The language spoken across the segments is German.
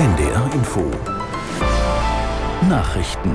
NDR Info Nachrichten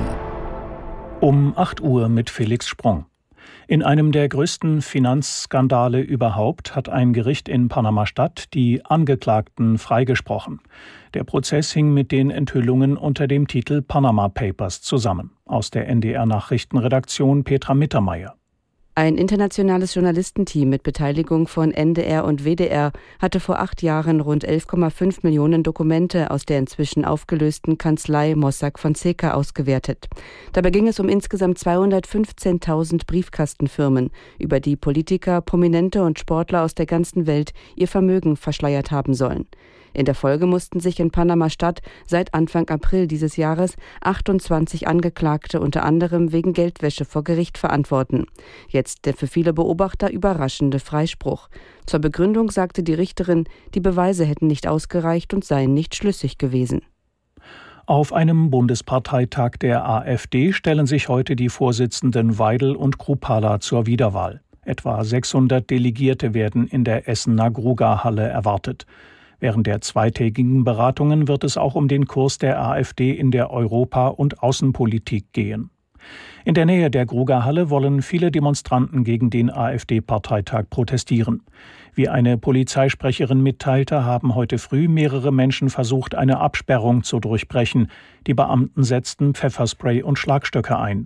um 8 Uhr mit Felix Sprung. In einem der größten Finanzskandale überhaupt hat ein Gericht in Panama-Stadt die Angeklagten freigesprochen. Der Prozess hing mit den Enthüllungen unter dem Titel Panama Papers zusammen. Aus der NDR-Nachrichtenredaktion Petra Mittermeier. Ein internationales Journalistenteam mit Beteiligung von NDR und WDR hatte vor 8 Jahren rund 11,5 Millionen Dokumente aus der inzwischen aufgelösten Kanzlei Mossack Fonseca ausgewertet. Dabei ging es um insgesamt 215.000 Briefkastenfirmen, über die Politiker, Prominente und Sportler aus der ganzen Welt ihr Vermögen verschleiert haben sollen. In der Folge mussten sich in Panama-Stadt seit Anfang April dieses Jahres 28 Angeklagte unter anderem wegen Geldwäsche vor Gericht verantworten. Jetzt der für viele Beobachter überraschende Freispruch. Zur Begründung sagte die Richterin, die Beweise hätten nicht ausgereicht und seien nicht schlüssig gewesen. Auf einem Bundesparteitag der AfD stellen sich heute die Vorsitzenden Weidel und Krupala zur Wiederwahl. Etwa 600 Delegierte werden in der Essener Grugahalle erwartet. Während der zweitägigen Beratungen wird es auch um den Kurs der AfD in der Europa- und Außenpolitik gehen. In der Nähe der Grugahalle wollen viele Demonstranten gegen den AfD-Parteitag protestieren. Wie eine Polizeisprecherin mitteilte, haben heute früh mehrere Menschen versucht, eine Absperrung zu durchbrechen. Die Beamten setzten Pfefferspray und Schlagstöcke ein.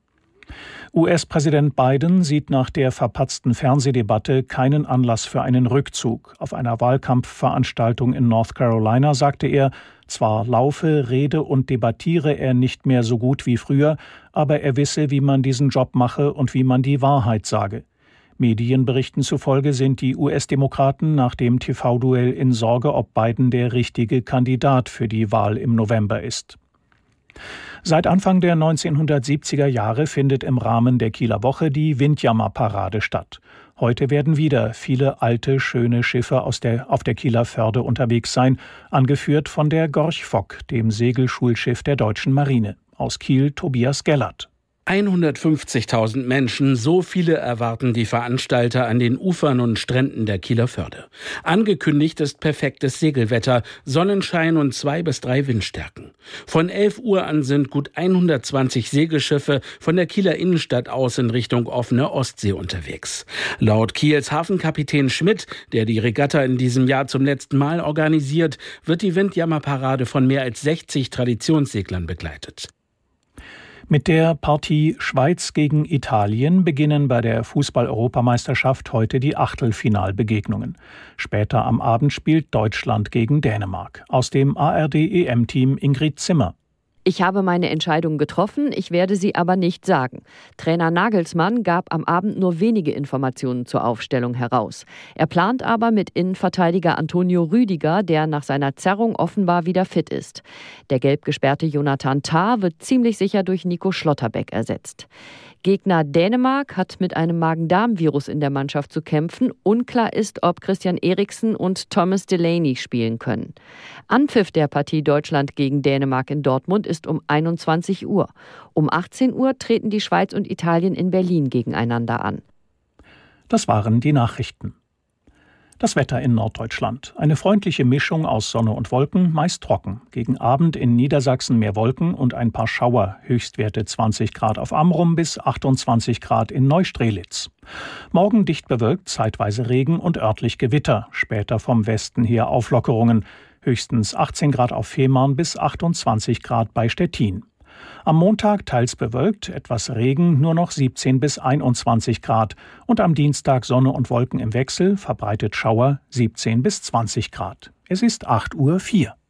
US-Präsident Biden sieht nach der verpatzten Fernsehdebatte keinen Anlass für einen Rückzug. Auf einer Wahlkampfveranstaltung in North Carolina sagte er, zwar laufe, rede und debattiere er nicht mehr so gut wie früher, aber er wisse, wie man diesen Job mache und wie man die Wahrheit sage. Medienberichten zufolge sind die US-Demokraten nach dem TV-Duell in Sorge, ob Biden der richtige Kandidat für die Wahl im November ist. Seit Anfang der 1970er Jahre findet im Rahmen der Kieler Woche die Windjammer-Parade statt. Heute werden wieder viele alte, schöne Schiffe auf der Kieler Förde unterwegs sein, angeführt von der Gorch Fock, dem Segelschulschiff der Deutschen Marine. Aus Kiel Tobias Gellert. 150.000 Menschen, so viele erwarten die Veranstalter an den Ufern und Stränden der Kieler Förde. Angekündigt ist perfektes Segelwetter, Sonnenschein und 2 bis 3 Windstärken. Von 11 Uhr an sind gut 120 Segelschiffe von der Kieler Innenstadt aus in Richtung offene Ostsee unterwegs. Laut Kiels Hafenkapitän Schmidt, der die Regatta in diesem Jahr zum letzten Mal organisiert, wird die Windjammerparade von mehr als 60 Traditionsseglern begleitet. Mit der Partie Schweiz gegen Italien beginnen bei der Fußball-Europameisterschaft heute die Achtelfinalbegegnungen. Später am Abend spielt Deutschland gegen Dänemark. Aus dem ARD-EM-Team Ingrid Zimmer. Ich habe meine Entscheidung getroffen, ich werde sie aber nicht sagen. Trainer Nagelsmann gab am Abend nur wenige Informationen zur Aufstellung heraus. Er plant aber mit Innenverteidiger Antonio Rüdiger, der nach seiner Zerrung offenbar wieder fit ist. Der gelb gesperrte Jonathan Tah wird ziemlich sicher durch Nico Schlotterbeck ersetzt. Gegner Dänemark hat mit einem Magen-Darm-Virus in der Mannschaft zu kämpfen. Unklar ist, ob Christian Eriksen und Thomas Delaney spielen können. Anpfiff der Partie Deutschland gegen Dänemark in Dortmund ist um 21 Uhr. Um 18 Uhr treten die Schweiz und Italien in Berlin gegeneinander an. Das waren die Nachrichten. Das Wetter in Norddeutschland. Eine freundliche Mischung aus Sonne und Wolken, meist trocken. Gegen Abend in Niedersachsen mehr Wolken und ein paar Schauer. Höchstwerte 20 Grad auf Amrum bis 28 Grad in Neustrelitz. Morgen dicht bewölkt, zeitweise Regen und örtlich Gewitter. Später vom Westen her Auflockerungen. Höchstens 18 Grad auf Fehmarn bis 28 Grad bei Stettin. Am Montag teils bewölkt, etwas Regen, nur noch 17 bis 21 Grad. Und am Dienstag Sonne und Wolken im Wechsel, verbreitet Schauer, 17 bis 20 Grad. Es ist 8:04 Uhr.